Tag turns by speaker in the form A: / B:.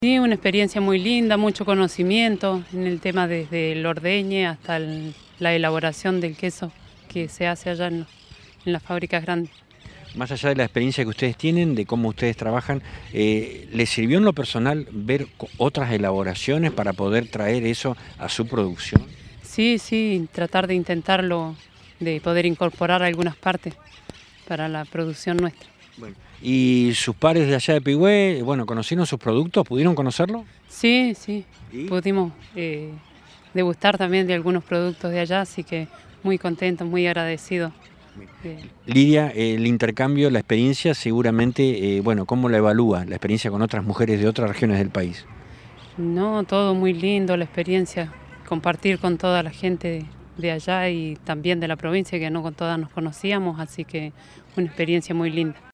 A: Sí, una experiencia muy linda, mucho conocimiento en el tema desde el ordeñe hasta la elaboración del queso que se hace allá en las fábricas grandes.
B: Más allá de la experiencia que ustedes tienen, de cómo ustedes trabajan, ¿les sirvió en lo personal ver otras elaboraciones para poder traer eso a su producción?
A: Sí, sí, tratar de intentarlo, de poder incorporar algunas partes para la producción nuestra.
B: Bueno, ¿y sus pares de allá de Pigüé, bueno, conocieron sus productos? ¿Pudieron conocerlo?
A: Sí, sí,
B: ¿Y?
A: pudimos degustar también de algunos productos de allá, así que muy contentos, muy agradecidos.
B: Lidia, el intercambio, la experiencia, seguramente, bueno, ¿cómo la evalúa la experiencia con otras mujeres de otras regiones del país?
A: No, todo muy lindo, la experiencia, compartir con toda la gente de allá y también de la provincia, que no con todas nos conocíamos, así que una experiencia muy linda.